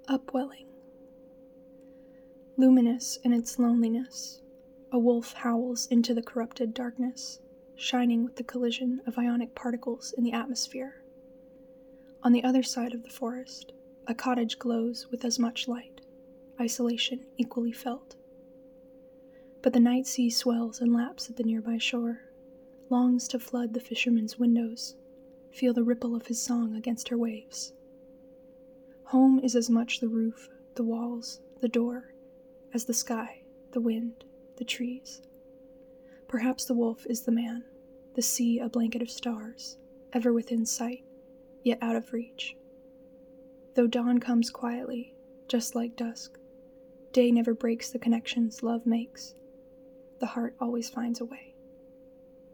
Upwelling. Luminous in its loneliness, a wolf howls into the corrupted darkness, shining with the collision of ionic particles in the atmosphere. On the other side of the forest, a cottage glows with as much light, isolation equally felt. But the night sea swells and laps at the nearby shore, longs to flood the fisherman's windows, feel the ripple of his song against her waves. Home is as much the roof, the walls, the door, as the sky, the wind, the trees. Perhaps the wolf is the man, the sea a blanket of stars, ever within sight, yet out of reach. Though dawn comes quietly, just like dusk, day never breaks the connections love makes. The heart always finds a way.